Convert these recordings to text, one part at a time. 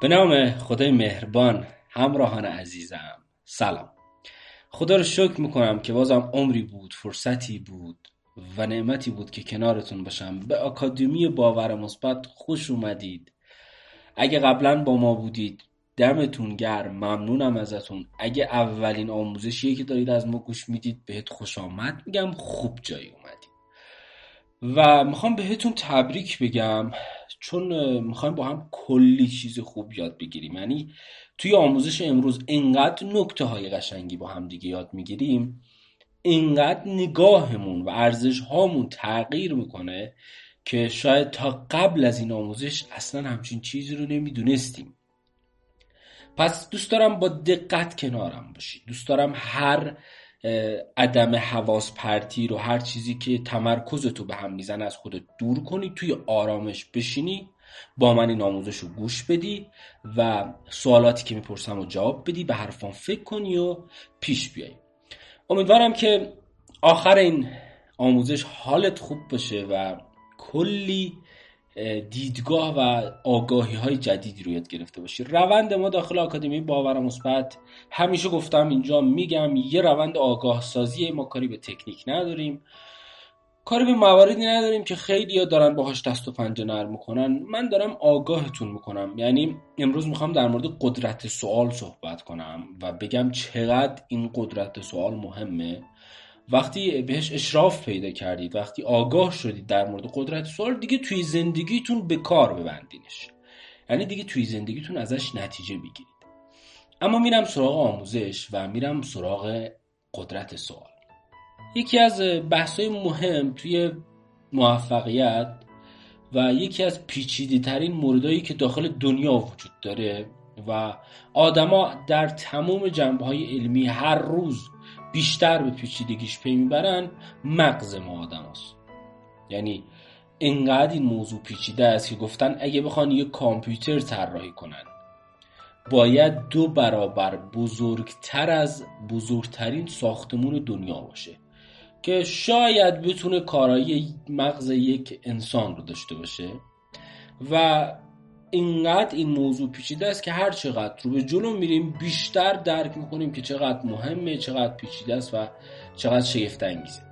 به نام خدای مهربان، همراهان عزیزم، سلام. خدا رو شکر میکنم که بازم عمری بود، فرصتی بود و نعمتی بود که کنارتون باشم. به آکادمی باور مثبت خوش اومدید. اگه قبلا با ما بودید دمتون گرم، ممنونم ازتون. اگه اولین آموزشیه که دارید از ما گوش میدید بهت خوش آمد میگم، خوب جایی اومدید و میخوام بهتون تبریک بگم، چون میخوایم با هم کلی چیز خوب یاد بگیریم. یعنی توی آموزش امروز اینقدر نکته های قشنگی با هم دیگه یاد میگیریم، اینقدر نگاهمون و ارزش هامون تغییر میکنه که شاید تا قبل از این آموزش اصلا همچین چیزی رو نمیدونستیم. پس دوست دارم با دقت کنارم باشید. دوست دارم هر عدم حواس پرتی رو، هر چیزی که تمرکزتو به هم میزنه از خودت دور کنی، توی آرامش بشینی، با من این آموزش رو گوش بدی و سوالاتی که میپرسم رو جواب بدی، به حرفان فکر کنی و پیش بیایی. امیدوارم که آخر این آموزش حالت خوب باشه و کلی دیدگاه و آگاهی های جدیدی رو یاد گرفته باشی. روند ما داخل آکادمی باور مثبت، همیشه گفتم اینجا میگم، یه روند آگاه سازی. ما کاری به تکنیک نداریم، کاری به مواردی نداریم که خیلی ها دارن باهاش دست و پنجه نرم میکنن. من دارم آگاهتون میکنم. یعنی امروز میخوام در مورد قدرت سوال صحبت کنم و بگم چقدر این قدرت سوال مهمه. وقتی بهش اشراف پیدا کردید، وقتی آگاه شدید در مورد قدرت سوال، دیگه توی زندگیتون به کار ببندینش. یعنی دیگه توی زندگیتون ازش نتیجه بگیرید. اما میرم سراغ آموزش و میرم سراغ قدرت سوال. یکی از بحث‌های مهم توی موفقیت و یکی از پیچیده ترین موردهایی که داخل دنیا وجود داره و آدما در تمام جنبه‌های علمی هر روز بیشتر به پیچیدگیش پی میبرن، مغز ما آدم هست. یعنی اینقدر این موضوع پیچیده است که گفتن اگه بخوان یک کامپیوتر طراحی کنن باید 2 برابر بزرگتر از بزرگترین ساختمون دنیا باشه که شاید بتونه کارایی مغز یک انسان رو داشته باشه. و اینقدر این موضوع پیچیده است که هر چقدر رو به جلو میریم بیشتر درک میکنیم که چقدر مهمه، چقدر پیچیده است و چقدر شگفت انگیزه.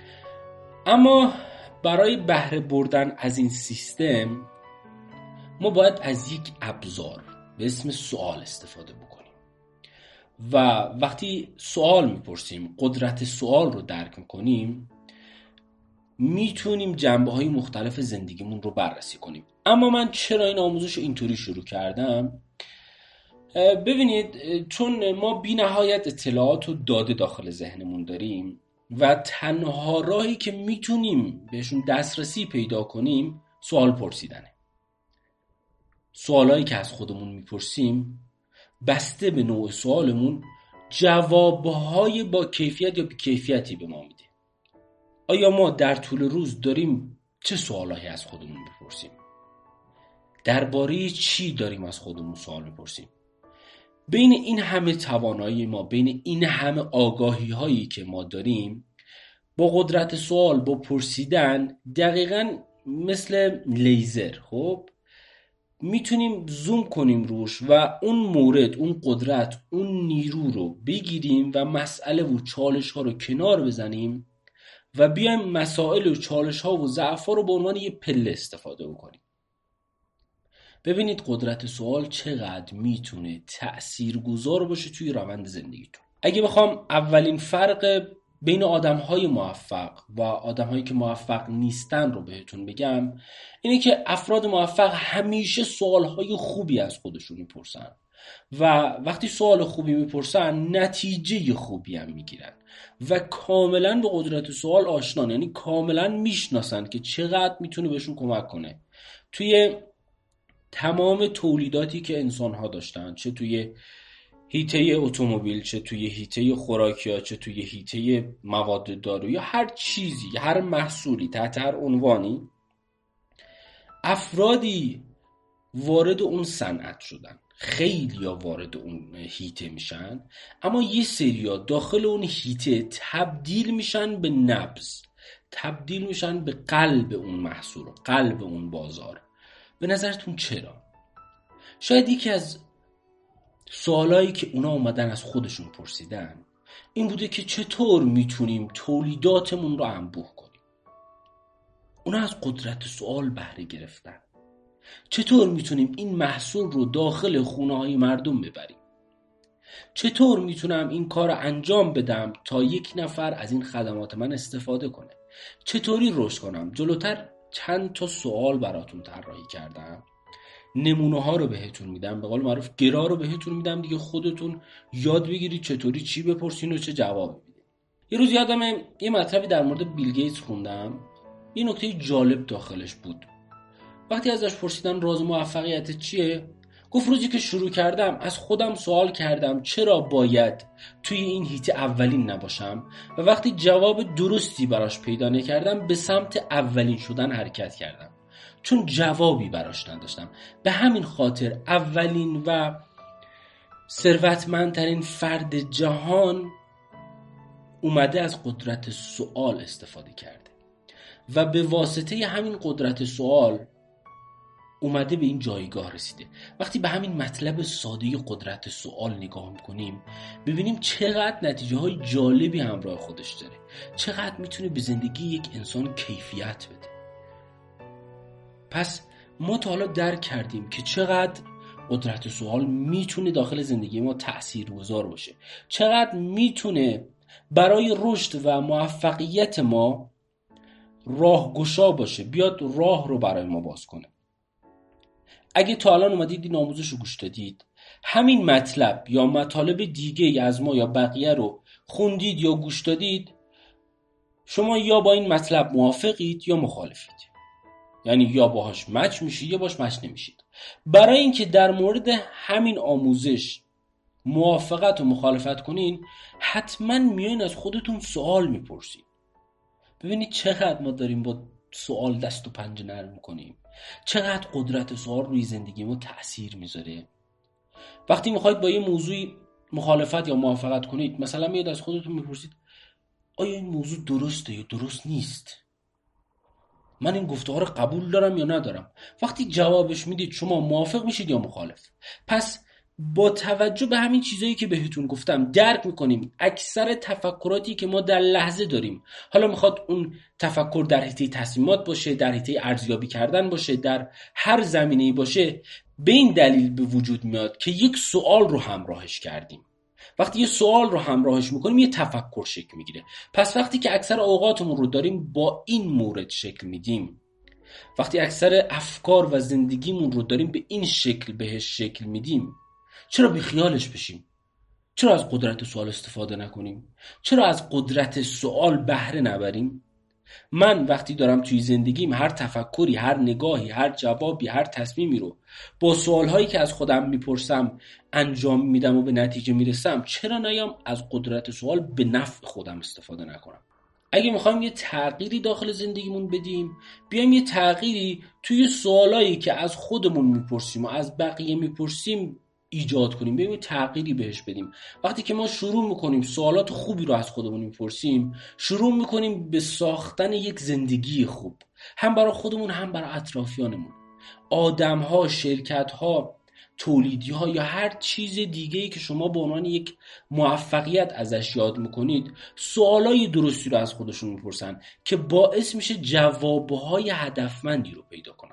اما برای بهره بردن از این سیستم ما باید از یک ابزار به اسم سوال استفاده بکنیم و وقتی سوال میپرسیم، قدرت سوال رو درک میکنیم، میتونیم جنبه‌های مختلف زندگیمون رو بررسی کنیم. اما من چرا این آموزش رو اینطوری شروع کردم؟ ببینید، چون ما بی نهایت اطلاعات و داده داخل ذهنمون داریم و تنها راهی که میتونیم بهشون دسترسی پیدا کنیم سوال پرسیدنه. سوالایی که از خودمون میپرسیم بسته به نوع سوالمون جوابهای با کیفیت یا بی کیفیتی به ما میده. آیا ما در طول روز داریم چه سوالایی از خودمون میپرسیم؟ درباره چی داریم از خودمون سوال میپرسیم؟ بین این همه توانایی ما، بین این همه آگاهی هایی که ما داریم، با قدرت سوال، با پرسیدن، دقیقاً مثل لیزر میتونیم زوم کنیم روش و اون مورد، اون قدرت، اون نیرو رو بگیریم و مسئله و چالش ها رو کنار بزنیم و بیایم مسائل و چالش ها و ضعف ها رو به عنوان یه پله استفاده بکنیم. ببینید قدرت سوال چقدر میتونه تأثیرگذار باشه توی روند زندگیتون. اگه بخوام اولین فرق بین آدم‌های موفق و آدم‌هایی که موفق نیستن رو بهتون بگم، اینه که افراد موفق همیشه سوال‌های خوبی از خودشون میپرسن و وقتی سوال خوبی میپرسن نتیجه خوبی هم میگیرن و کاملا به قدرت سوال آشنان. یعنی کاملا میشناسن که چقدر میتونه بهشون کمک کنه توی تمام تولیداتی که انسان‌ها داشتن، چه توی حیطه اتومبیل، چه توی حیطه خوراکی‌ها، چه توی حیطه مواد دارو، یا هر چیزی، هر محصولی تحت هر عنوانی. افرادی وارد اون صنعت شدن، خیلی‌ها وارد اون حیطه میشن، اما یه سری‌ها داخل اون حیطه تبدیل میشن به نبض، تبدیل میشن به قلب اون محصول، قلب اون بازار. به نظرتون چرا؟ شاید یکی از سوالایی که اونا اومدن از خودشون پرسیدن این بوده که چطور میتونیم تولیداتمون رو انبوه کنیم. اونا از قدرت سوال بهره گرفتن. چطور میتونیم این محصول رو داخل خونه های مردم ببریم؟ چطور میتونم این کار رو انجام بدم تا یک نفر از این خدمات من استفاده کنه؟ چطوری رشد کنم؟ جلوتر چند تا سوال براتون طراحی کردم. نمونه ها رو بهتون میدم، به قول معروف گرا رو بهتون میدم دیگه، خودتون یاد بگیرید چطوری چی بپرسین و چه جواب بدید. یه روز یادمه یه مطلبی در مورد بیل گیتس خوندم، یه نکته جالب داخلش بود. وقتی ازش پرسیدن راز موفقیت چیه، گفت روزی که شروع کردم از خودم سوال کردم چرا باید توی این هیت اولین نباشم و وقتی جواب درستی براش پیدا نکردم به سمت اولین شدن حرکت کردم، چون جوابی براش نداشتم. به همین خاطر اولین و ثروتمندترین فرد جهان اومده از قدرت سوال استفاده کرده و به واسطه همین قدرت سوال اومده به این جایگاه رسیده. وقتی به همین مطلب ساده قدرت سوال نگاه میکنیم ببینیم چقدر نتیجه های جالبی همراه خودش داره، چقدر میتونه به زندگی یک انسان کیفیت بده. پس ما تا حالا درک کردیم که چقدر قدرت سوال میتونه داخل زندگی ما تأثیرگذار باشه، چقدر میتونه برای رشد و موفقیت ما راهگشا باشه، بیاد راه رو برای ما باز کنه. اگه تا الان اومدید این آموزش رو گوش دادید، همین مطلب یا مطالب دیگه از ما یا بقیه رو خوندید یا گوش دادید، شما یا با این مطلب موافقید یا مخالفید، یعنی یا باهاش مچ میشید یا باهاش مچ نمیشید. برای اینکه در مورد همین آموزش موافقت و مخالفت کنین، حتما میایین از خودتون سوال میپرسید. ببینید چقدر ما داریم با سوال دست و پنجه نرم میکنیم، چقدر قدرت سوال روی زندگی ما تأثیر میذاره. وقتی میخواید با یه موضوعی مخالفت یا موافقت کنید، مثلا میاد از خودتون میپرسید آیا این موضوع درسته یا درست نیست؟ من این گفته ها رو قبول دارم یا ندارم؟ وقتی جوابش میدید شما موافق میشید یا مخالف. پس با توجه به همین چیزایی که بهتون گفتم درک میکنیم اکثر تفکراتی که ما در لحظه داریم، حالا میخواد اون تفکر در حیطه تصمیمات باشه، در حیطه ارزیابی کردن باشه، در هر زمینه‌ای باشه، به این دلیل به وجود میاد که یک سوال رو همراهش کردیم. وقتی یه سوال رو همراهش میکنیم یه تفکر شکل میگیره. پس وقتی که اکثر اوقاتمون رو داریم با این مورد شکل میدیم، وقتی اکثر افکار و زندگیمون رو داریم به این شکل بهش شکل میدیم، چرا بیخیالش بشیم؟ چرا از قدرت سوال استفاده نکنیم؟ چرا از قدرت سوال بهره نبریم؟ من وقتی دارم توی زندگیم هر تفکری، هر نگاهی، هر جوابی، هر تصمیمی رو با سوالهایی که از خودم میپرسم انجام میدم و به نتیجه میرسم، چرا نیام از قدرت سوال به نفع خودم استفاده نکنم؟ اگه میخوایم یه تغییری داخل زندگیمون بدیم، بیایم یه تغییری توی سوالایی که از خودمون میپرسیم و از بقیه میپرسیم ایجاد کنیم، بیایم تغییری بهش بدیم. وقتی که ما شروع میکنیم سوالات خوبی رو از خودمون میپرسیم، شروع میکنیم به ساختن یک زندگی خوب، هم برای خودمون هم برای اطرافیانمون. آدم‌ها، شرکت‌ها، تولیدی‌ها یا هر چیز دیگه‌ای که شما به عنوان یک موفقیت ازش یاد میکنید، سوالای درستی رو از خودشون میپرسن که باعث میشه جوابهای هدفمندی رو پیدا کنن.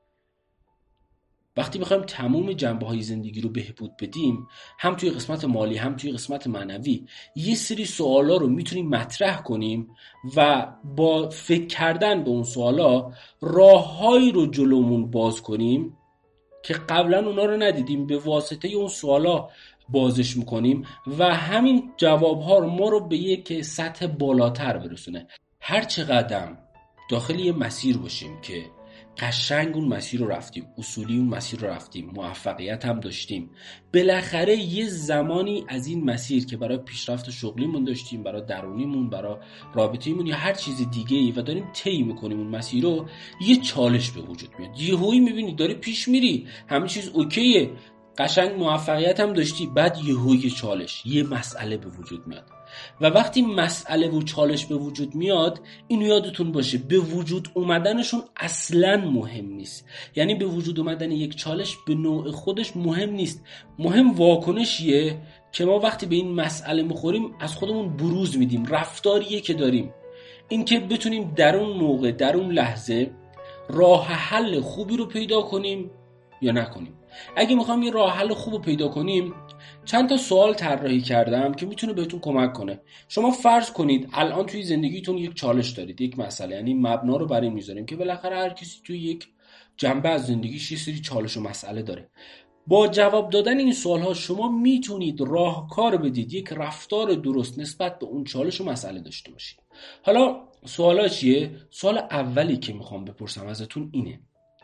وقتی بخوایم تمام جنبه‌های زندگی رو بهبود بدیم، هم توی قسمت مالی هم توی قسمت معنوی، یه سری سوالا رو میتونیم مطرح کنیم و با فکر کردن به اون سوالا راههایی رو جلومون باز کنیم که قبلا اونا رو ندیدیم، به واسطه اون سوالا بازش میکنیم و همین جوابها رو ما رو به یک سطح بالاتر برسونه. هر چقدر داخل یه مسیر باشیم که قشنگ اون مسیر رو رفتیم، اصولی اون مسیر رو رفتیم، موفقیت هم داشتیم، بالاخره یه زمانی از این مسیر که برای پیشرفت شغلیمون داشتیم، برای درونیمون، برای رابطیمون یا هر چیز دیگه‌ای و داریم طی می‌کنیم اون مسیر رو، یه چالش به وجود میاد. یهویی می‌بینی داری پیش میری، همه چیز اوکیه، قشنگ موفقیت هم داشتی، بعد یهویی چالش، یه مسئله به وجود میاد. و وقتی مسئله و چالش به وجود میاد، اینو یادتون باشه به وجود اومدنشون اصلا مهم نیست. یعنی به وجود اومدن یک چالش به نوع خودش مهم نیست، مهم واکنشیه که ما وقتی به این مسئله میخوریم از خودمون بروز میدیم، رفتاریه که داریم. این که بتونیم در اون موقع، در اون لحظه راه حل خوبی رو پیدا کنیم یا نکنیم. اگه میخوام یه راه حل خوب رو پیدا کنیم، چند تا سوال طراحی کردم که میتونه بهتون کمک کنه. شما فرض کنید الان توی زندگیتون یک چالش دارید، یک مسئله، یعنی مبنا رو برای میذاریم که بالاخره هر کسی توی یک جنبه از زندگیش یه سری چالش و مسئله داره. با جواب دادن این سوال‌ها شما میتونید راهکار بدید، یک رفتار درست نسبت به اون چالش و مسئله داشته باشید. حالا سوالا چیه؟ سوال اولی که میخوام بپرسم ازتون اینه: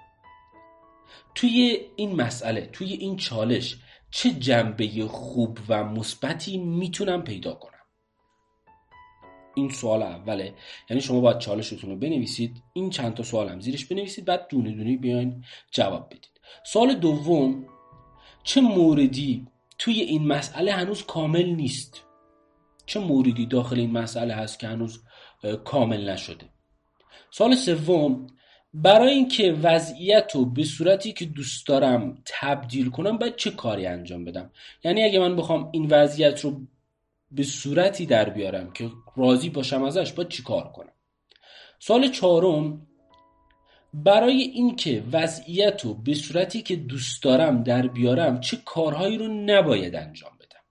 توی این مسئله، توی این چالش چه جنبه خوب و مثبتی میتونم پیدا کنم؟ این سوال اوله. یعنی شما باید چالشتون رو بنویسید، این چند تا سوال هم زیرش بنویسید، بعد دونه دونه بیاین جواب بدید. سوال دوم: چه موردی توی این مسئله هنوز کامل نیست؟ چه موردی داخل این مسئله هست که هنوز کامل نشده؟ سوال سوم: برای اینکه وضعیت رو به صورتی که دوست دارم تبدیل کنم باید چه کاری انجام بدم؟ یعنی اگه من بخوام این وضعیت رو به صورتی در بیارم که راضی باشم ازش باید چی کار کنم؟ سوال چهارم: برای اینکه وضعیت رو به صورتی که دوست دارم در بیارم چه کارهایی رو نباید انجام بدم؟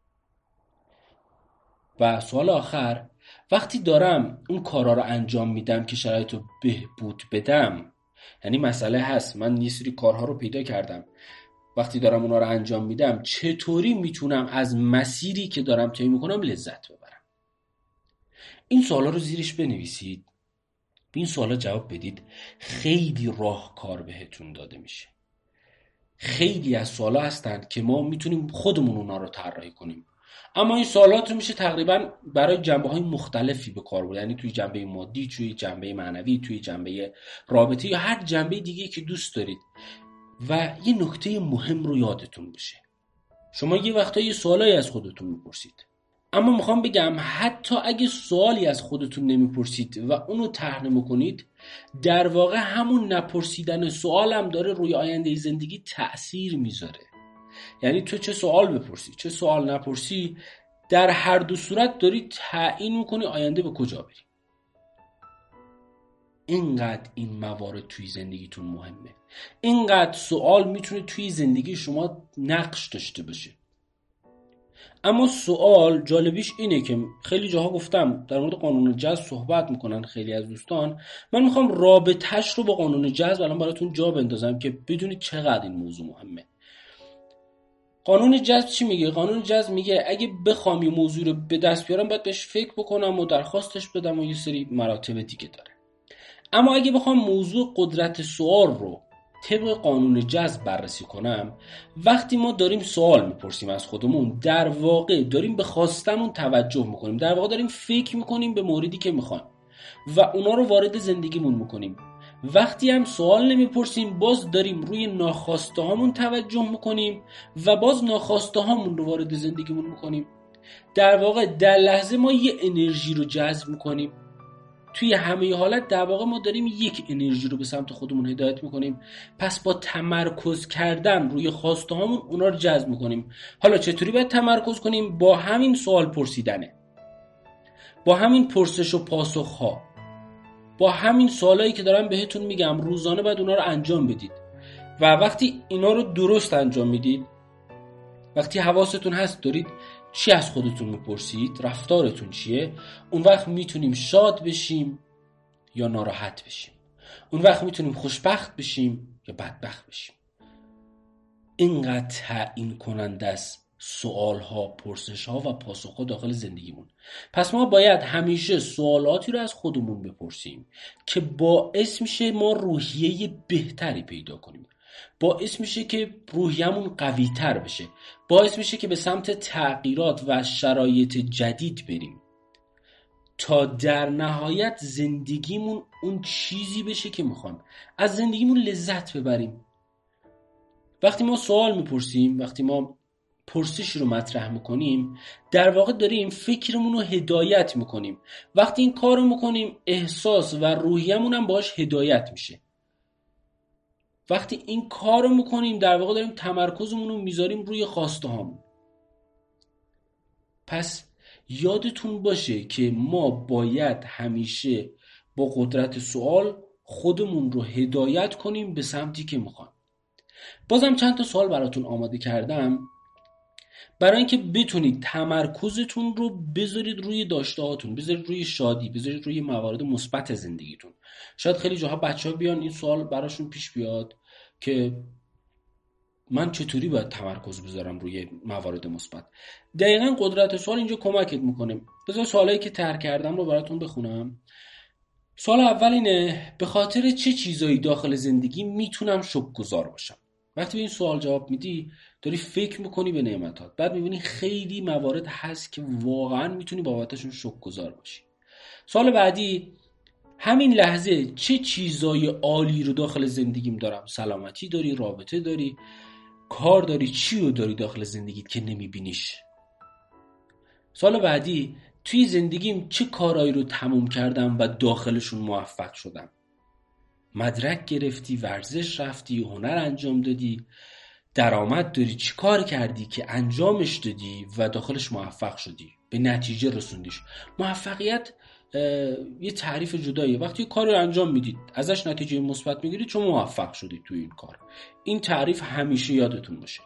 و سوال آخر: وقتی دارم اون کارها رو انجام میدم که شرایط رو بهبود بدم، یعنی مسئله هست، من یه سری کارها رو پیدا کردم، وقتی دارم اونا رو انجام میدم چطوری میتونم از مسیری که دارم طی میکنم لذت ببرم؟ این سوالا رو زیرش بنویسید، به این سوالا جواب بدید. خیلی راهکار بهتون داده میشه. خیلی از سوالا هستند که ما میتونیم خودمون اونا رو طراحی کنیم، اما این سوالات رو میشه تقریبا برای جنبه‌های مختلفی به کار برد. یعنی توی جنبه مادی، توی جنبه معنوی، توی جنبه رابطه یا هر جنبه دیگه که دوست دارید. و یه نکته مهم رو یادتون باشه، شما یه وقتا یه سوالایی از خودتون میپرسید، اما میخوام بگم حتی اگه سوالی از خودتون نمیپرسید و اونو طرح نمی‌کنید، در واقع همون نپرسیدن سوالم داره روی آینده زندگی تأثیر میذاره. یعنی تو چه سوال بپرسی چه سوال نپرسی، در هر دو صورت داری تعیین میکنی آینده به کجا بری. اینقدر این موارد توی زندگیتون مهمه، اینقدر سوال میتونه توی زندگی شما نقش داشته باشه. اما سوال جالبیش اینه که خیلی جاها گفتم در مورد قانون جذب صحبت میکنن خیلی از دوستان، من میخوام رابطه‌اش رو با قانون جذب الان براتون جا بندازم که بدونید چقدر این موضوع مهمه. قانون جذب چی میگه؟ قانون جذب میگه اگه بخوام یه موضوع رو به دست بیارم باید بهش فکر بکنم و درخواستش بدم و یه سری مراتب دیگه داره. اما اگه بخوام موضوع قدرت سوال رو طبق قانون جذب بررسی کنم، وقتی ما داریم سوال میپرسیم از خودمون، در واقع داریم به خواستمون توجه میکنیم، در واقع داریم فکر میکنیم به موردی که میخوایم و اونا رو وارد زندگیمون میکنیم. وقتی هم سوال نمیپرسیم باز داریم روی ناخواسته هامون توجه میکنیم و باز ناخواسته هامون رو وارد زندگیمون میکنیم. در واقع در لحظه ما یه انرژی رو جذب میکنیم، توی همه حالت در واقع ما داریم یک انرژی رو به سمت خودمون هدایت میکنیم. پس با تمرکز کردن روی خواسته هامون اونا رو جذب میکنیم. حالا چطوری باید تمرکز کنیم؟ با همین سوال پرسیدنه، با همین پرسش و پاسخ ها، با همین سوالایی که دارم بهتون میگم روزانه باید اونا رو انجام بدید. و وقتی اینا رو درست انجام میدید، وقتی حواستون هست دارید چی از خودتون میپرسید، رفتارتون چیه، اون وقت میتونیم شاد بشیم یا ناراحت بشیم، اون وقت میتونیم خوشبخت بشیم یا بدبخت بشیم. اینقدر تعیین کننده است سوال ها، پرسش ها و پاسخ ها داخل زندگیمون. پس ما باید همیشه سوالاتی رو از خودمون بپرسیم که باعث میشه ما روحیه بهتری پیدا کنیم، باعث میشه که روحیه‌مون قوی تر بشه، باعث میشه که به سمت تغییرات و شرایط جدید بریم تا در نهایت زندگیمون اون چیزی بشه که میخوایم، از زندگیمون لذت ببریم. وقتی ما سوال میپرسیم، وقتی ما پرسش رو مطرح میکنیم در واقع داریم فکرمون رو هدایت میکنیم. وقتی این کار رو میکنیم احساس و روحیه‌مون هم باهاش هدایت میشه. وقتی این کار رو میکنیم در واقع داریم تمرکزمون رو میذاریم روی خواسته هامون. پس یادتون باشه که ما باید همیشه با قدرت سوال خودمون رو هدایت کنیم به سمتی که میخوایم. بازم چند تا سوال براتون آماده کردم برای اینکه بتونید تمرکزتون رو بذارید روی داشته‌هاتون، بذارید روی شادی، بذارید روی موارد مثبت زندگیتون. شاید خیلی جاها بچه‌ها بیان این سوال براشون پیش بیاد که من چطوری باید تمرکز بذارم روی موارد مثبت. دقیقاً قدرت سوال اینجا کمکت میکنه. بذار سوالایی که طرح کردم رو براتون بخونم. سوال اول اینه: به خاطر چه چیزایی داخل زندگی میتونم شکرگزار باشم؟ وقتی به این سوال جواب میدی داری فکر میکنی به نعمتات، بعد میبینی خیلی موارد هست که واقعا میتونی بابتشون شکرگزار باشی. سوال بعدی: همین لحظه چه چیزای عالی رو داخل زندگیم دارم؟ سلامتی داری، رابطه داری، کار داری، چی رو داری داخل زندگیت که نمیبینیش؟ سوال بعدی: توی زندگیم چه کارهایی رو تموم کردم و داخلشون موفق شدم؟ مدرک گرفتی، ورزش رفتی، هنر انجام دادی، درآمد داری، چی کار کردی که انجامش دادی و داخلش موفق شدی، به نتیجه رسوندیش؟ موفقیت یه تعریف جداییه. وقتی یه کاری رو انجام میدید ازش نتیجه مثبت میگیرید چون موفق شدید توی این کار. این تعریف همیشه یادتون باشه.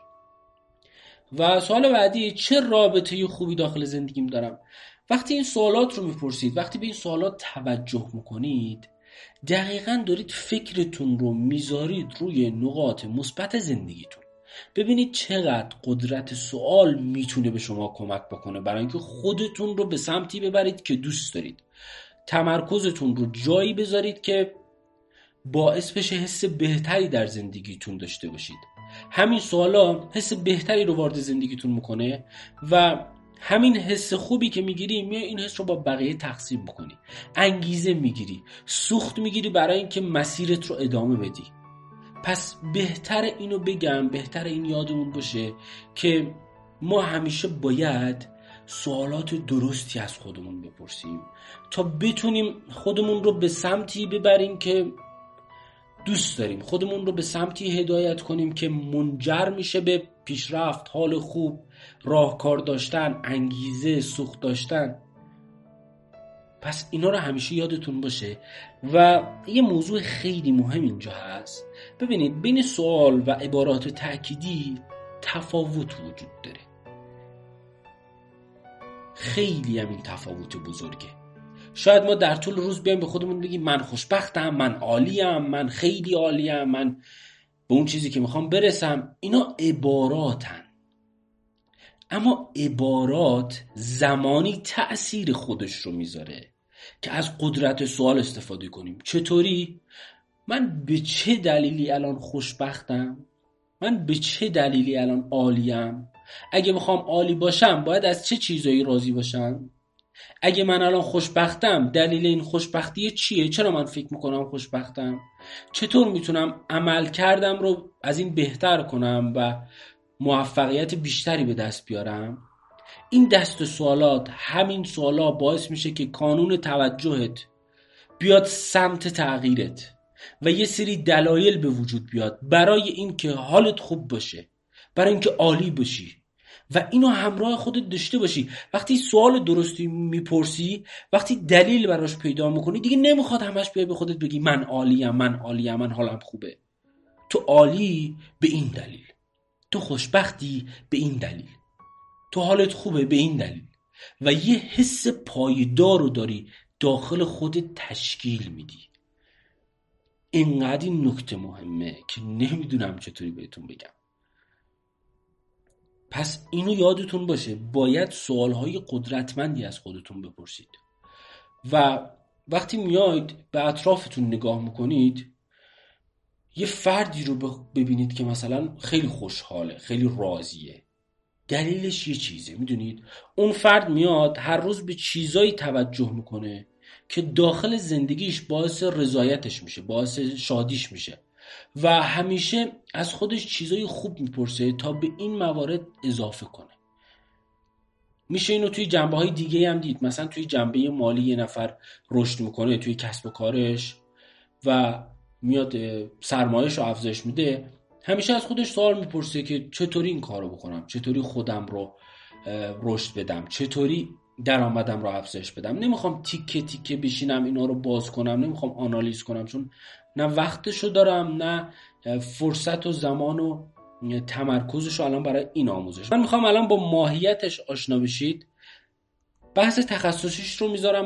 و سوال بعدی: چه رابطه خوبی داخل زندگیم دارم؟ وقتی این سوالات رو میپرسید، وقتی به این سوالات توجه میکنید، دقیقاً دارید فکرتون رو میذارید روی نقاط مثبت زندگیتون. ببینید چقدر قدرت سوال میتونه به شما کمک بکنه برای اینکه خودتون رو به سمتی ببرید که دوست دارید. تمرکزتون رو جایی بذارید که باعث بشه حس بهتری در زندگیتون داشته باشید. همین سوالا حس بهتری رو وارد زندگیتون میکنه و همین حس خوبی که میگیری میای این حس رو با بقیه تقسیم بکنی. انگیزه میگیری، سوخت میگیری برای اینکه مسیرت رو ادامه بدی. پس بهتر اینو بگم، بهتر این یادمون باشه که ما همیشه باید سوالات درستی از خودمون بپرسیم تا بتونیم خودمون رو به سمتی ببریم که دوست داریم، خودمون رو به سمتی هدایت کنیم که منجر میشه به پیشرفت، حال خوب، راهکار داشتن، انگیزه، سوخت داشتن. پس اینا رو همیشه یادتون باشه. و یه موضوع خیلی مهم اینجا هست. ببینید بین سوال و عبارات تأکیدی تفاوت وجود داره. خیلی هم این تفاوت بزرگه. شاید ما در طول روز بیایم به خودمون بگیم من خوشبختم، من عالیم، من خیلی عالیم، من به اون چیزی که میخوام برسم. اینا عباراتن. اما عبارات زمانی تأثیر خودش رو میذاره که از قدرت سوال استفاده کنیم. چطوری؟ من به چه دلیلی الان خوشبختم؟ من به چه دلیلی الان عالیم؟ اگه بخوام عالی باشم باید از چه چیزایی راضی باشم؟ اگه من الان خوشبختم دلیل این خوشبختی چیه؟ چرا من فکر میکنم خوشبختم؟ چطور میتونم عمل کردم رو از این بهتر کنم و موفقیت بیشتری به دست بیارم؟ این دست سوالات، همین سوالا باعث میشه که کانون توجهت بیاد سمت تغییرت و یه سری دلایل به وجود بیاد برای این که حالت خوب باشه، برای این که عالی باشی و اینو همراه خودت داشته باشی. وقتی سوال درستی میپرسی، وقتی دلیل براش پیدا میکنی، دیگه نمیخواد همش بیای به خودت بگی من عالیم، من عالیم، من حالم خوبه. تو عالی به این دلیل، تو خوشبختی به این دلیل، تو حالت خوبه به این دلیل و یه حس پایدار رو داری داخل خودت تشکیل میدی. اینقدر این نکته مهمه که نمیدونم چطوری بهتون بگم. پس اینو یادتون باشه، باید سوالهای قدرتمندی از خودتون بپرسید و وقتی میاید به اطرافتون نگاه میکنید یه فردی رو ببینید که مثلا خیلی خوشحاله، خیلی راضیه. دلیلش یه چیزه، میدونید؟ اون فرد میاد هر روز به چیزایی توجه میکنه که داخل زندگیش باعث رضایتش میشه، باعث شادیش میشه. و همیشه از خودش چیزای خوب میپرسه تا به این موارد اضافه کنه. میشه اینو توی جنبه‌های دیگه هم دید. مثلا توی جنبه مالی یه نفر رشد میکنه توی کسب و کارش و میاد سرمایه‌اش رو افزایش میده، همیشه از خودش سوال میپرسه که چطوری این کارو بکنم، چطوری خودم رو رشد بدم، چطوری درآمدم رو افزایش بدم. نمیخوام تیکه تیکه بشینم اینا رو باز کنم، نمیخوام آنالیز کنم، چون نه وقتشو دارم نه فرصت و زمان و تمرکزش رو الان برای این آموزش. من میخوام الان با ماهیتش آشنا بشید. بحث تخصصیش رو میذارم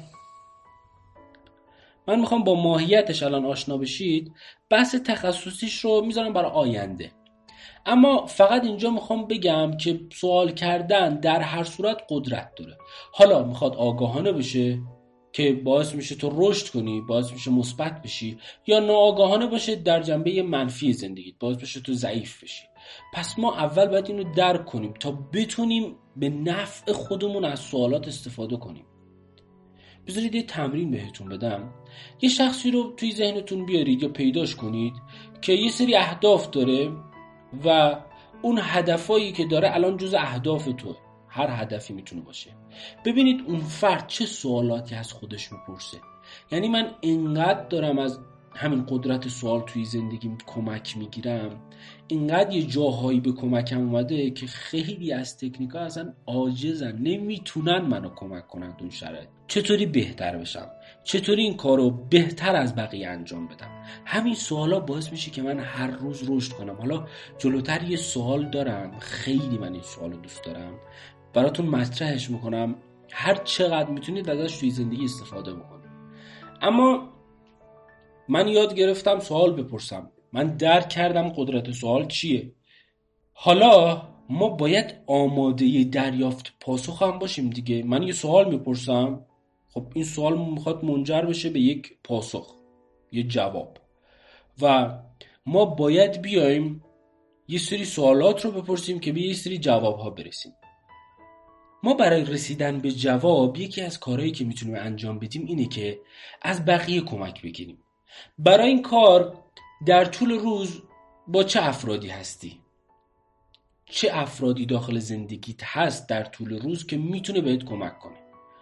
من میخوام با ماهیتش الان آشنا بشید. بحث تخصصیش رو میذارم برای آینده. اما فقط اینجا میخوام بگم که سوال کردن در هر صورت قدرت داره. حالا میخواد آگاهانه بشه که باعث میشه تو رشد کنی، باعث میشه مثبت بشی، یا ناآگاهانه باشه در جنبه منفی زندگیت، باعث بشه تو ضعیف بشی. پس ما اول باید اینو درک کنیم تا بتونیم به نفع خودمون از سوالات استفاده کنیم. بذارید یه تمرین بهتون بدم. یه شخصی رو توی ذهنتون بیارید یا پیداش کنید که یه سری اهداف داره و اون هدفایی که داره الان جز اهداف توه. هر هدفی میتونه باشه. ببینید اون فرد چه سوالاتی از خودش میپرسه. یعنی من اینقدر دارم از همین قدرت سوال توی زندگیم کمک میگیرم، اینقدر یه جاهایی به کمکم اومده که خیلی از تکنیکا اصلا عاجزن، نمیتونن منو کمک کنن اون شرایط. چطوری بهتر بشم، چطوری این کارو بهتر از بقیه انجام بدم. همین سوالا باعث میشه که من هر روز رشد کنم. حالا جلوتر یه سوال دارم، خیلی من این سوالو دوست دارم، براتون مطرحش میکنم. هر چقدر میتونید ازش توی زندگی استفاده بکنید. اما من یاد گرفتم سوال بپرسم. من درک کردم قدرت سوال چیه. حالا ما باید آماده دریافت پاسخ هم باشیم دیگه. من یه سوال میپرسم، خب این سوال میخواد منجر بشه به یک پاسخ، یه جواب، و ما باید بیایم یه سری سوالات رو بپرسیم که به یه سری جواب ها برسیم. ما برای رسیدن به جواب یکی از کارهایی که میتونیم انجام بدیم اینه که از بقیه کمک بگیریم. برای این کار در طول روز با چه افرادی هستی؟ چه افرادی داخل زندگیت هست در طول روز که میتونه بهت کمک کنه؟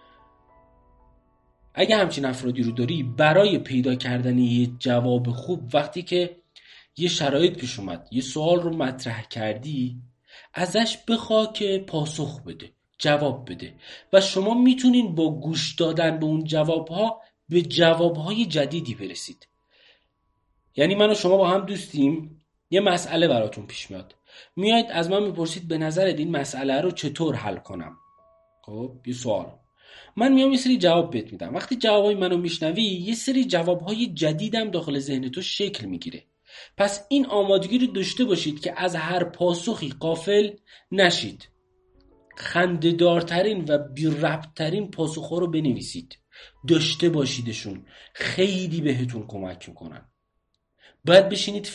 اگه همچین افرادی رو داری، برای پیدا کردن یه جواب خوب، وقتی که یه شرایط پیش اومد، یه سوال رو مطرح کردی، ازش بخوا که پاسخ بده، جواب بده، و شما میتونین با گوش دادن به اون جوابها به جوابهای جدیدی برسید. یعنی من و شما با هم دوستیم، یه مسئله براتون پیش میاد، میایید از من میپرسید به نظرت این مسئله رو چطور حل کنم؟ خب یه سوال، من میام یه سری جواب بهت میدم. وقتی جوابای منو میشنوی، یه سری جوابهای جدیدم داخل ذهن تو شکل میگیره. پس این آمادگی رو داشته باشید که از هر پاسخی غافل نشید. خنده‌دارترین و بی ربط‌ترین پاسخ‌ها رو بنویسید، داشته باشیدشون، خیلی بهتون کمک میکنن. باید بشینید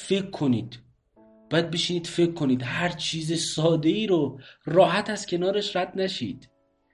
فکر کنید، هر چیز ساده‌ای رو راحت از کنارش رد نشید.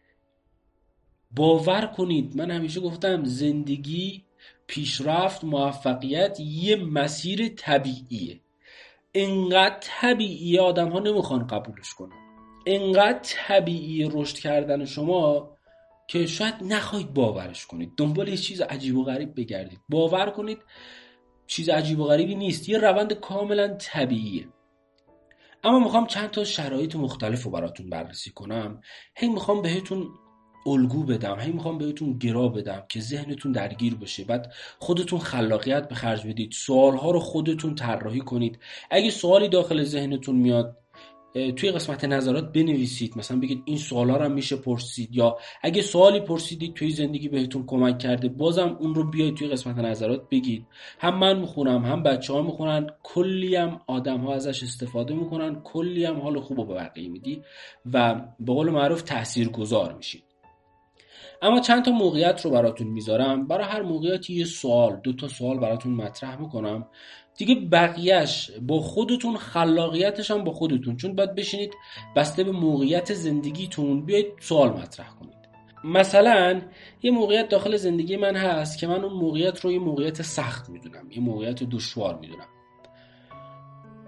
باور کنید، من همیشه گفتم زندگی، پیشرفت، موفقیت یه مسیر طبیعیه. انقدر طبیعیه آدم ها نمیخوان قبولش کنن. انقدر طبیعیه رشد کردن شما که شاید نخواهید باورش کنید، دنبال یه چیز عجیب و غریب بگردید. باور کنید چیز عجیب و غریبی نیست، یه روند کاملا طبیعیه. اما میخوام چند تا شرایط مختلف رو براتون بررسی کنم. میخوام بهتون الگو بدم، میخوام بهتون گرا بدم که ذهنتون درگیر بشه. بعد خودتون خلاقیت به خرج بدید، سوالها رو خودتون طراحی کنید. اگه سوالی داخل ذهنتون میاد، توی قسمت نظرات بنویسید، مثلا بگید این سوالا رو هم میشه پرسید، یا اگه سوالی پرسیدید توی زندگی بهتون کمک کرده، بازم اون رو بیاید توی قسمت نظرات بگید. هم من میخونم، هم بچه‌ها میخونن، کلی هم آدم‌ها ازش استفاده میکنن، کلی هم حال خوبو به بقیه میدی و به قول معروف تاثیرگذار میشید. اما چند تا موقعیت رو براتون میذارم. برای هر موقعیتی یه سوال، 2 سوال براتون مطرح میکنم دیگه. بقیهش با خودتون، خلاقیتش هم با خودتون، چون باید بشینید بسته به موقعیت زندگیتون بیاید سوال مطرح کنید. مثلا یه موقعیت داخل زندگی من هست که من اون موقعیت رو یه موقعیت سخت میدونم، یه موقعیت دشوار میدونم.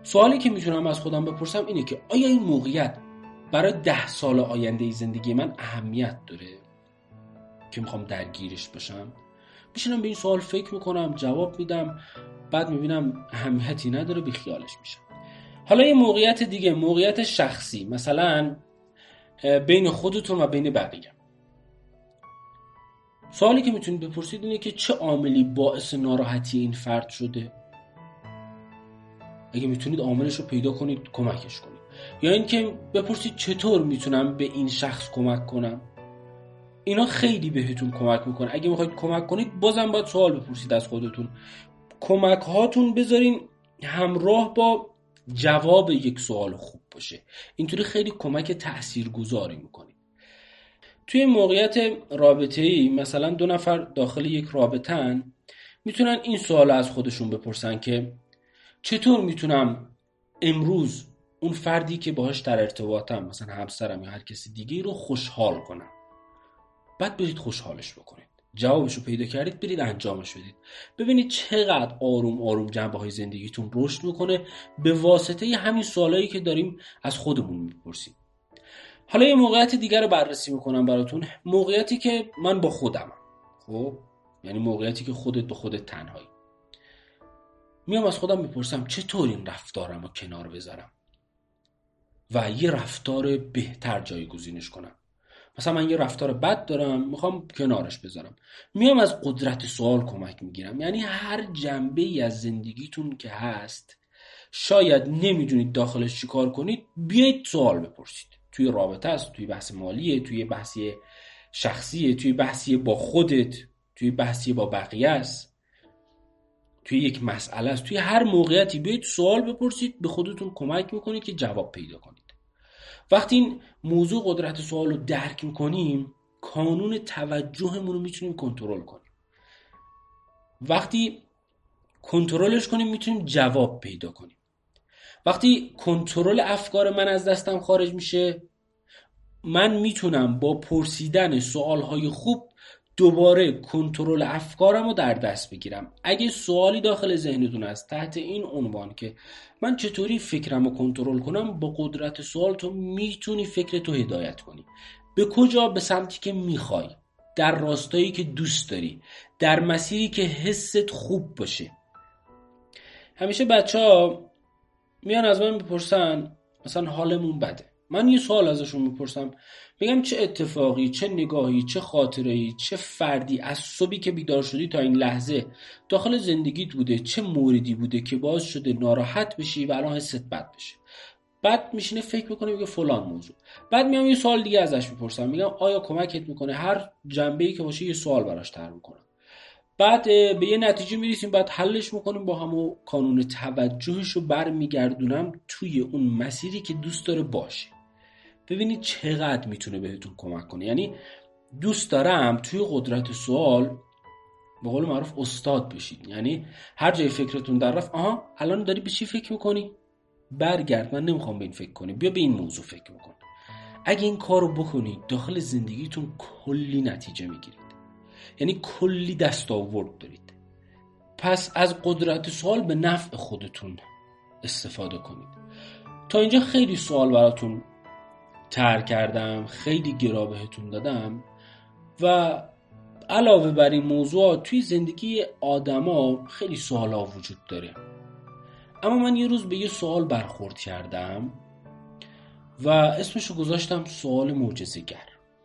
سوالی که میتونم از خودم بپرسم اینه که آیا این موقعیت برای 10 سال آینده زندگی من اهمیت داره که میخوام درگیرش باشم؟ میشینم به این سوال فکر میکنم، جواب میدم، بعد میبینم اهمیتی نداره، بیخیالش میشم. حالا یه موقعیت دیگه، موقعیت شخصی، مثلا بین خودتون و بین بقیه. سوالی که میتونید بپرسید اینه که چه عاملی باعث ناراحتی این فرد شده؟ اگه میتونید عاملش رو پیدا کنید کمکش کنید. یا اینکه بپرسید چطور میتونم به این شخص کمک کنم. اینا خیلی بهتون کمک میکنه. اگه میخواید کمک کنید بازم باید سوال بپرسید از خودتون. کمک هاتون بذارین همراه با جواب یک سوال خوب باشه. اینطوری خیلی کمک تاثیرگذاری میکنید. توی موقعیت رابطه‌ای مثلا 2 نفر داخل یک رابطه‌ن، میتونن این سوال از خودشون بپرسن که چطور میتونم امروز اون فردی که باهاش در ارتباطم، مثلا همسرم یا هر کسی دیگه رو خوشحال کنم. بعد برید خوشحالش بکنید. جوابشو پیدا کردید، برید انجامش بدید. ببینید چقدر آروم آروم جنبه‌های زندگیتون رشد میکنه به واسطه همین سوالایی که داریم از خودمون میپرسیم. حالا یه موقعیت دیگر رو بررسی میکنم براتون. موقعیتی که من با خودمم. خب یعنی موقعیتی که خودت به خودت تنهایی. میام از خودم میپرسم چطور این رفتارم رو کنار بذارم و یه رفتار بهتر جایگزینش کنم. مثلا من یه رفتار بد دارم، میخوام کنارش بذارم. میام از قدرت سوال کمک میگیرم. یعنی هر جنبه‌ای از زندگیتون که هست، شاید نمیدونید داخلش چی کار کنید، بیایید سوال بپرسید. توی رابطه است، توی بحث مالیه، توی بحثی شخصیه، توی بحثی با خودت، توی بحثی با بقیه است، توی یک مسئله است. توی هر موقعیتی بیایید سوال بپرسید، به خودتون کمک میکنید که جواب پیدا کنید. وقتی این موضوع قدرت سوال رو درک میکنیم، کانون توجهمون رو میتونیم کنترل کنیم. وقتی کنترلش کنیم میتونیم جواب پیدا کنیم. وقتی کنترل افکار من از دستم خارج میشه، من میتونم با پرسیدن سوالهای خوب دوباره کنترل افکارم رو در دست بگیرم. اگه سوالی داخل ذهنتون هست تحت این عنوان که من چطوری فکرم رو کنترل کنم، با قدرت سوال تو میتونی فکرتو هدایت کنی. به کجا؟ به سمتی که میخوای، در راستایی که دوست داری، در مسیری که حست خوب باشه. همیشه بچه‌ها میان از من میپرسن مثلا حالمون بده. من یه سوال ازشون میپرسم، میگم چه اتفاقی، چه نگاهی، چه خاطره‌ای، چه فردی از صبحی که بیدار شدی تا این لحظه داخل زندگیت بوده، چه موردی بوده که باعث شده ناراحت بشی و الان حست بد بشه. بعد میشینه فکر میکنه میگه فلان موضوع. بعد میام یه سوال دیگه ازش میپرسم، میگم آیا کمکت میکنه؟ هر جنبه‌ای که باشه یه سوال براش طرح میکنم. بعد به یه نتیجه میرسیم، بعد حلش میکنیم با هم و کانون توجهش رو برمیگردونم توی اون مسیری که دوست داره باشه. ببینید چقدر میتونه بهتون کمک کنه. یعنی دوست دارم توی قدرت سوال به قول معروف استاد بشید. یعنی هر جای فکرتون در رفت، آها الان داری به چی فکر میکنی؟ برگرد، من نمیخوام به این فکر کنی، بیا به این موضوع فکر میکن. اگه این کارو بکنید داخل زندگیتون کلی نتیجه میگیرید. یعنی کلی دستاورد دارید. پس از قدرت سوال به نفع خودتون استفاده کنید. تا اینجا خیلی سوال براتون طرح کردم، خیلی گرا بهتون دادم و علاوه بر این موضوعات توی زندگی آدما خیلی سوالا وجود داره. اما من یه روز به یه سوال برخورد کردم و اسمشو گذاشتم سوال معجزه‌گر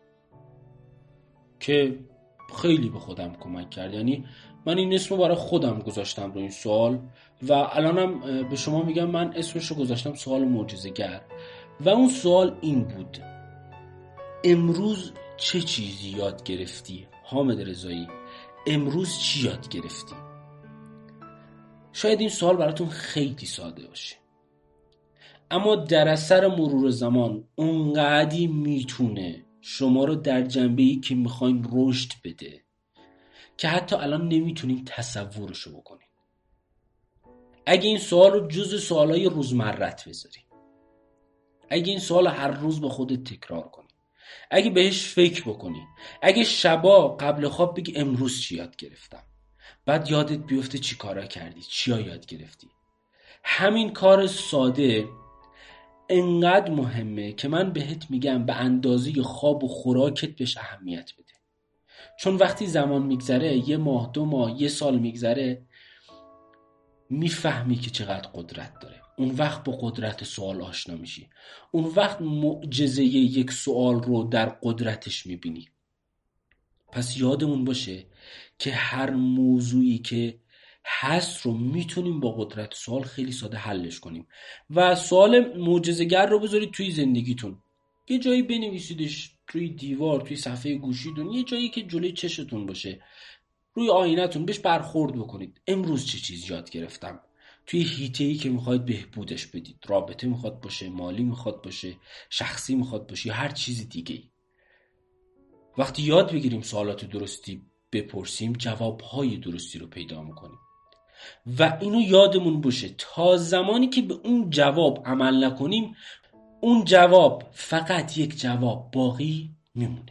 که خیلی به خودم کمک کرد. یعنی من این اسمو برای خودم گذاشتم رو این سوال و الانم به شما میگم من اسمشو گذاشتم سوال معجزه‌گر. و اون سوال این بود: امروز چه چیزی یاد گرفتی؟ حامد رضایی، امروز چی یاد گرفتی؟ شاید این سوال براتون خیلی ساده باشه، اما در اثر مرور زمان اونقدی میتونه شما رو در جنبه‌ای که میخواین رشد بده که حتی الان نمیتونین تصورشو بکنین. اگه این سوال رو جز سوالای روزمرت بذاری، اگه این سوال هر روز با خودت تکرار کنی، اگه بهش فکر بکنی، اگه شبا قبل خواب بگی امروز چی یاد گرفتم، بعد یادت بیفته چی کارا کردی، چیا یاد گرفتی، همین کار ساده انقدر مهمه که من بهت میگم به اندازه خواب و خوراکت بهش اهمیت بده. چون وقتی زمان میگذره، 1 ماه 2 ماه 1 سال میگذره، میفهمی که چقدر قدرت داره. اون وقت با قدرت سوال آشنا میشی. اون وقت معجزه یک سوال رو در قدرتش میبینی. پس یادمون باشه که هر موضوعی که هست رو میتونیم با قدرت سوال خیلی ساده حلش کنیم. و سوال معجزه‌گر رو بذارید توی زندگیتون، یه جایی بنویسیدش، روی دیوار، توی صفحه گوشیتون، یه جایی که جلوی چشتون باشه، روی آینه‌تون بهش برخورد بکنید. امروز چه چیز یاد گرفتم؟ توی حیطه‌ای که میخواید بهبودش بدید، رابطه میخواد باشه، مالی میخواد باشه، شخصی میخواد باشه، هر چیز دیگه. وقتی یاد بگیریم سوالات درستی بپرسیم، جوابهای درستی رو پیدا میکنیم. و اینو یادمون باشه تا زمانی که به اون جواب عمل نکنیم، اون جواب فقط یک جواب باقی میمونه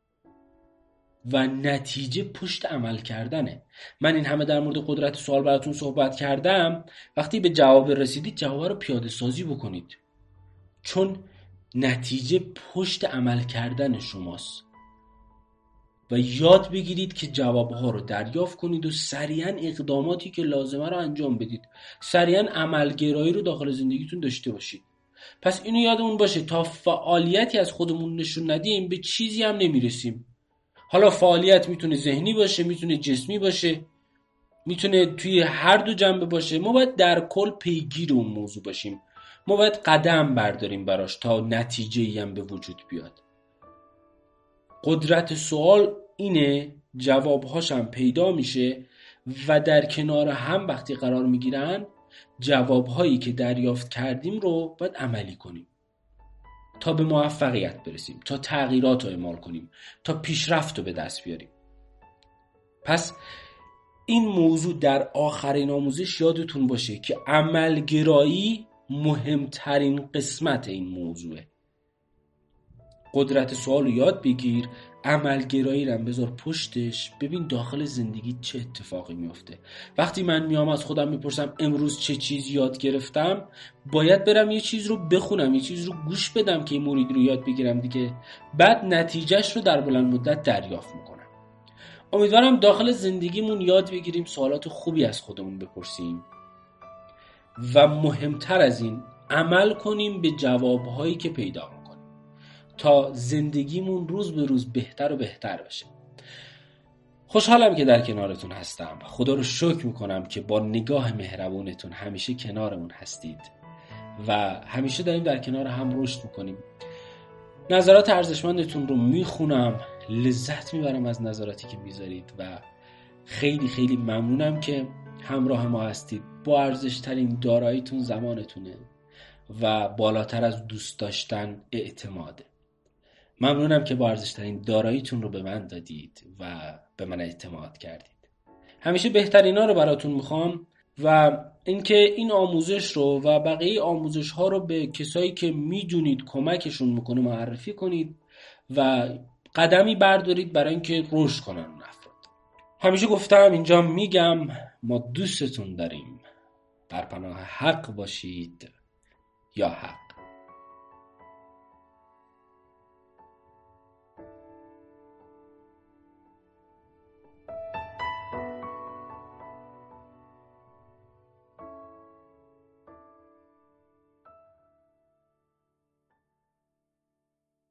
و نتیجه پشت عمل کردنه. من این همه در مورد قدرت سوال براتون صحبت کردم. وقتی به جواب رسیدید، جواب رو پیاده سازی بکنید، چون نتیجه پشت عمل کردن شماست. و یاد بگیرید که جوابها رو دریافت کنید و سریعا اقداماتی که لازمه رو انجام بدید. سریعا عملگرایی رو داخل زندگیتون داشته باشید. پس اینو یادمون باشه تا فعالیتی از خودمون نشون ندیم به چیزی هم نمیرسیم. حالا فعالیت میتونه ذهنی باشه، میتونه جسمی باشه، میتونه توی هر دو جنبه باشه. ما باید در کل پیگیر اون موضوع باشیم. ما باید قدم برداریم براش تا نتیجه‌ای هم به وجود بیاد. قدرت سوال اینه، جوابهاش هم پیدا میشه و در کنار هم وقتی قرار میگیرن، جوابهایی که دریافت کردیم رو باید عملی کنیم تا به موفقیت برسیم، تا تغییرات رو اعمال کنیم، تا پیشرفت رو به دست بیاریم. پس این موضوع در آخرین آموزش یادتون باشه که عملگرایی مهمترین قسمت این موضوعه. قدرت سوال رو یاد بگیر، عملگرایی رو بذار پشتش، ببین داخل زندگی چه اتفاقی میفته. وقتی من میام از خودم میپرسم امروز چه چیز یاد گرفتم، باید برم یه چیز رو بخونم، یه چیز رو گوش بدم که این مورد رو یاد بگیرم دیگه. بعد نتیجهش رو در بلند مدت دریافت میکنم. امیدوارم داخل زندگیمون یاد بگیریم سوالات خوبی از خودمون بپرسیم و مهمتر از این عمل کنیم به جوابهایی که پیدا میکنیم تا زندگیمون روز به روز بهتر و بهتر بشه. خوشحالم که در کنارتون هستم. خدا رو شکر میکنم که با نگاه مهربونتون همیشه کنارمون هستید و همیشه داریم در کنار هم رشد میکنیم. نظرات ارزشمندتون رو میخونم، لذت میبرم از نظراتی که میذارید و خیلی خیلی ممنونم که همراه ما هستید. با ارزشترین داراییتون زمانتونه و بالاتر از دوست داشتن اعتماده. ممنونم که با ارزشترین داراییتون رو به من دادید و به من اعتماد کردید. همیشه بهترینا رو براتون میخوام و اینکه این آموزش رو و بقیه آموزش ها رو به کسایی که میدونید کمکشون میکنه معرفی کنید و قدمی بردارید برای اینکه رشد کنن اون افراد. همیشه گفتم، اینجا میگم، ما دوستتون داریم. در پناه حق باشید یا حق.